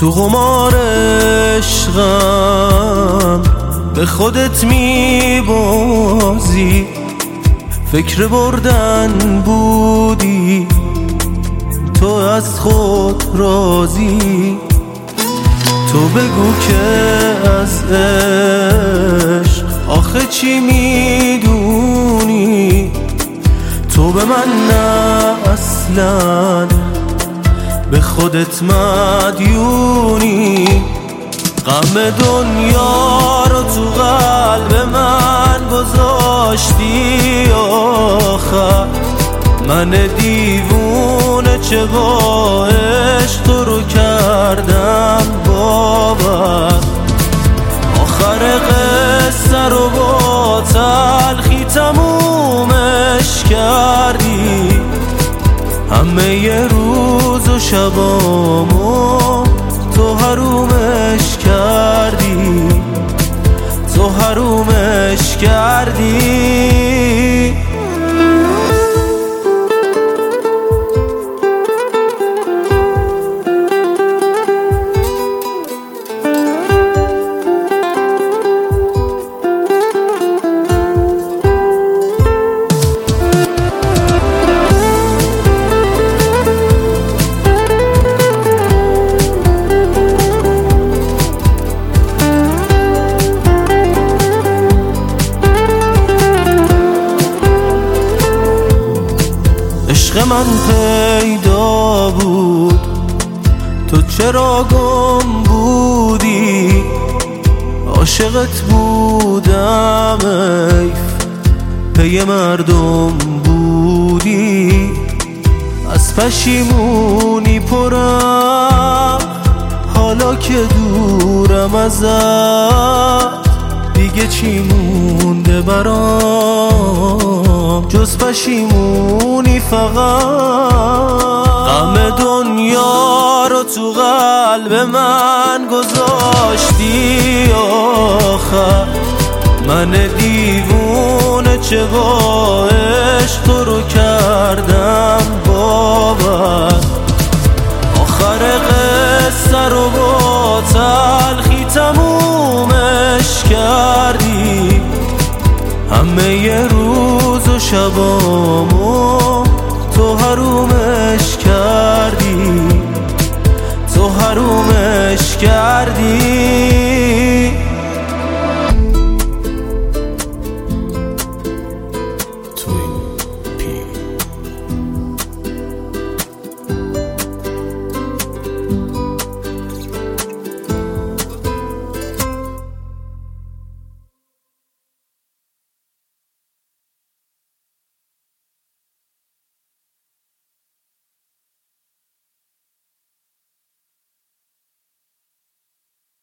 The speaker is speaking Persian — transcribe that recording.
تو قمار عشقم به خودت میبازی، فکر بردن بودی تو از خود راضی. تو بگو که از عشق آخه چی میدونی؟ تو به من نه اصلا به خودت مدیونی. غم دنیا رو تو قلب من گذاشتی آخر، من دیوونه چه با عشق تو رو کردم باور. آخر قصه رو با تلخی تمومش کردی، همه ی روز و شبامو تو حرومش کردی، تو حرومش کردی. عشق من پیدا بود تو چرا گم بودی؟ عاشقت بودم حیف پی مردم بودی. از پشیمونی پرم حالا که دورم ازت، دیگه چی مونده برام جز پشیمونی فقط. غم دنیا رو تو قلب من گذاشتی آخر، من دیوونه چه با عشق تو رو کردم باور. آخر قصه رو با تلخی تمومش کردی، همه ی روز و شبامو تو حرومش کردی، تو حرومش کردی.